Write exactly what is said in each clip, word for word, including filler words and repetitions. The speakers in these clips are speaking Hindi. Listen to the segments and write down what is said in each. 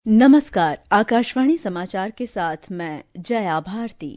नमस्कार, आकाशवाणी समाचार के साथ मैं जया भारती।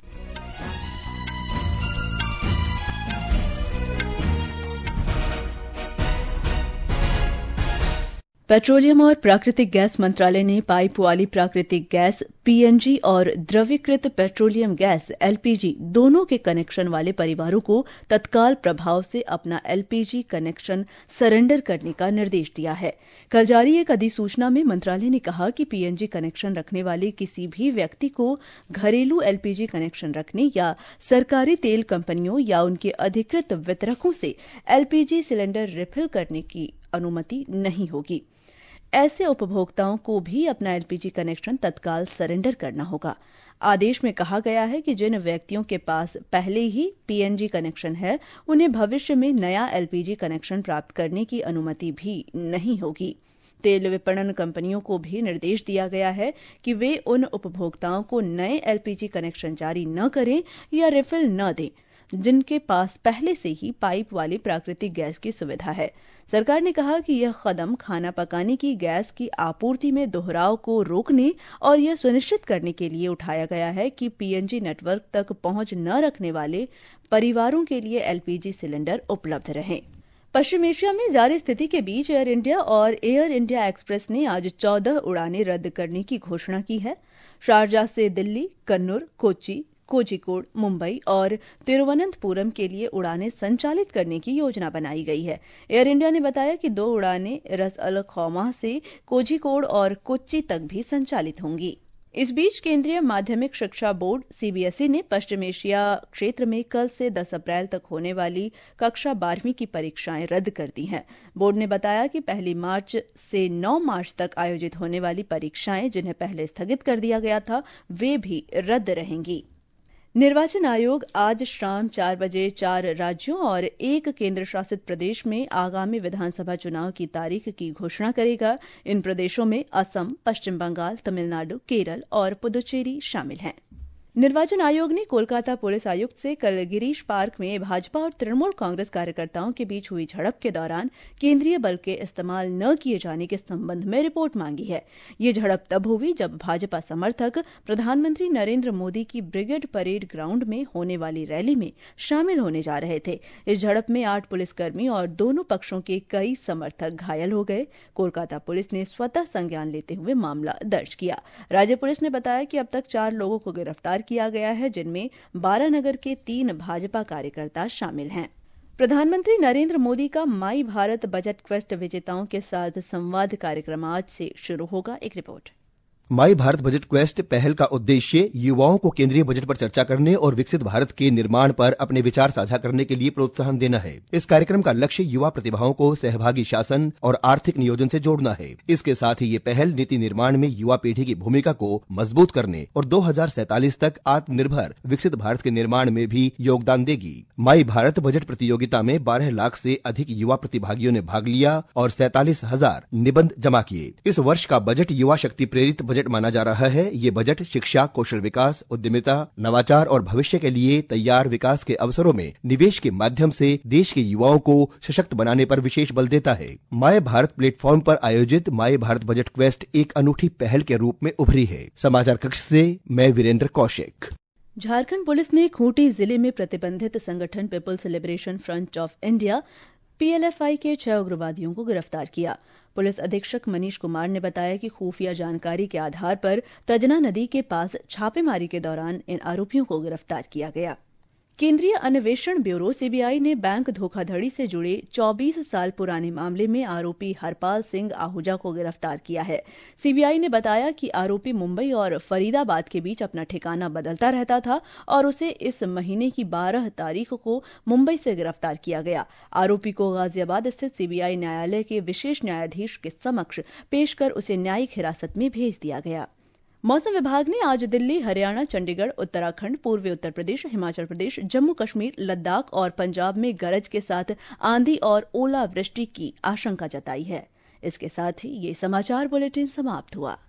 पेट्रोलियम और प्राकृतिक गैस मंत्रालय ने पाइप वाली प्राकृतिक गैस पीएनजी और द्रवीकृत पेट्रोलियम गैस एलपीजी दोनों के कनेक्शन वाले परिवारों को तत्काल प्रभाव से अपना एलपीजी कनेक्शन सरेंडर करने का निर्देश दिया है। कल जारी एक अधिसूचना में मंत्रालय ने कहा कि पीएनजी कनेक्शन रखने वाले किसी भी व्यक्ति को घरेलू एलपीजी कनेक्शन रखने या सरकारी तेल कंपनियों या उनके अधिकृत वितरकों से एलपीजी सिलेंडर रिफिल करने की अनुमति नहीं होगी। ऐसे उपभोक्ताओं को भी अपना एलपीजी कनेक्शन तत्काल सरेंडर करना होगा। आदेश में कहा गया है कि जिन व्यक्तियों के पास पहले ही पीएनजी कनेक्शन है, उन्हें भविष्य में नया एलपीजी कनेक्शन प्राप्त करने की अनुमति भी नहीं होगी। तेल विपणन कंपनियों को भी निर्देश दिया गया है कि वे उन उपभोक्ताओं को नए एलपीजी कनेक्शन जारी न करें या रिफिल न दें जिनके पास पहले से ही पाइप वाली प्राकृतिक गैस की सुविधा है। सरकार ने कहा कि यह कदम खाना पकाने की गैस की आपूर्ति में दोहराव को रोकने और यह सुनिश्चित करने के लिए उठाया गया है कि पीएनजी नेटवर्क तक पहुंच न रखने वाले परिवारों के लिए एलपीजी सिलेंडर उपलब्ध रहें। पश्चिम एशिया में जारी स्थिति के बीच एयर इंडिया और एयर इंडिया एक्सप्रेस ने आज चौदह उड़ानें रद्द करने की घोषणा की है। शारजाह से दिल्ली, कन्नूर, कोच्चि, कोझिकोड, मुंबई और तिरुवनंतपुरम के लिए उड़ानें संचालित करने की योजना बनाई गई है। एयर इंडिया ने बताया कि दो उड़ानें रस अल खौमा से कोझिकोड और कोच्चि तक भी संचालित होंगी। इस बीच केंद्रीय माध्यमिक शिक्षा बोर्ड सीबीएसई ने पश्चिम एशिया क्षेत्र में कल से दस अप्रैल तक होने वाली कक्षा बारहवीं की परीक्षाएं रद्द कर दी हैं। बोर्ड ने बताया कि पहली मार्च से नौ मार्च तक आयोजित होने वाली परीक्षाएं, जिन्हें पहले स्थगित कर दिया गया था, वे भी रद्द रहेंगी। निर्वाचन आयोग आज शाम चार बजे चार राज्यों और एक केंद्र शासित प्रदेश में आगामी विधानसभा चुनाव की तारीख की घोषणा करेगा। इन प्रदेशों में असम, पश्चिम बंगाल, तमिलनाडु, केरल और पुदुचेरी शामिल हैं। निर्वाचन आयोग ने कोलकाता पुलिस आयुक्त से कल गिरीश पार्क में भाजपा और तृणमूल कांग्रेस कार्यकर्ताओं के बीच हुई झड़प के दौरान केंद्रीय बल के इस्तेमाल न किए जाने के संबंध में रिपोर्ट मांगी है। ये झड़प तब हुई जब भाजपा समर्थक प्रधानमंत्री नरेंद्र मोदी की ब्रिगेड परेड ग्राउंड में होने वाली रैली में शामिल होने जा रहे थे। इस झड़प में आठ पुलिसकर्मी और दोनों पक्षों के कई समर्थक घायल हो गए। कोलकाता पुलिस ने स्वतः संज्ञान लेते हुए मामला दर्ज किया। राज्य पुलिस ने बताया कि अब तक चार लोगों को गिरफ्तार किया गया है, जिनमें बारानगर के तीन भाजपा कार्यकर्ता शामिल हैं। प्रधानमंत्री नरेंद्र मोदी का माई भारत बजट क्वेस्ट विजेताओं के साथ संवाद कार्यक्रम आज से शुरू होगा। एक रिपोर्ट। माई भारत बजट क्वेस्ट पहल का उद्देश्य युवाओं को केंद्रीय बजट पर चर्चा करने और विकसित भारत के निर्माण पर अपने विचार साझा करने के लिए प्रोत्साहन देना है। इस कार्यक्रम का लक्ष्य युवा प्रतिभाओं को सहभागी शासन और आर्थिक नियोजन से जोड़ना है। इसके साथ ही ये पहल नीति निर्माण में युवा पीढ़ी की भूमिका को मजबूत करने और दो हजार सैतालीस तक आत्मनिर्भर विकसित भारत के निर्माण में भी योगदान देगी। माई भारत बजट प्रतियोगिता में बारह लाख से अधिक युवा प्रतिभागियों ने भाग लिया और सैतालीस हजार निबंध जमा किए। इस वर्ष का बजट युवा शक्ति प्रेरित बजट माना जा रहा है। ये बजट शिक्षा, कौशल विकास, उद्यमिता, नवाचार और भविष्य के लिए तैयार विकास के अवसरों में निवेश के माध्यम से देश के युवाओं को सशक्त बनाने पर विशेष बल देता है। माय भारत प्लेटफॉर्म पर आयोजित माय भारत बजट क्वेस्ट एक अनूठी पहल के रूप में उभरी है। समाचार कक्ष से मैं वीरेंद्र कौशिक। झारखंड पुलिस ने खूंटी जिले में प्रतिबंधित संगठन people's liberation front of India PLFI के छह उग्रवादियों को गिरफ्तार किया। पुलिस अधीक्षक मनीष कुमार ने बताया कि खुफिया जानकारी के आधार पर तजना नदी के पास छापेमारी के दौरान इन आरोपियों को गिरफ्तार किया गया। केंद्रीय अन्वेषण ब्यूरो सीबीआई ने बैंक धोखाधड़ी से जुड़े चौबीस साल पुराने मामले में आरोपी हरपाल सिंह आहूजा को गिरफ्तार किया है। सीबीआई ने बताया कि आरोपी मुंबई और फरीदाबाद के बीच अपना ठिकाना बदलता रहता था और उसे इस महीने की बारह तारीख को मुंबई से गिरफ्तार किया गया। आरोपी को गाजियाबाद स्थित सीबीआई न्यायालय के विशेष न्यायाधीश के समक्ष पेश कर उसे न्यायिक हिरासत में भेज दिया गया। मौसम विभाग ने आज दिल्ली, हरियाणा, चंडीगढ़, उत्तराखंड, पूर्वी उत्तर प्रदेश, हिमाचल प्रदेश, जम्मू कश्मीर, लद्दाख और पंजाब में गरज के साथ आंधी और ओलावृष्टि की आशंका जताई है। इसके साथ ही ये समाचार बुलेटिन समाप्त हुआ।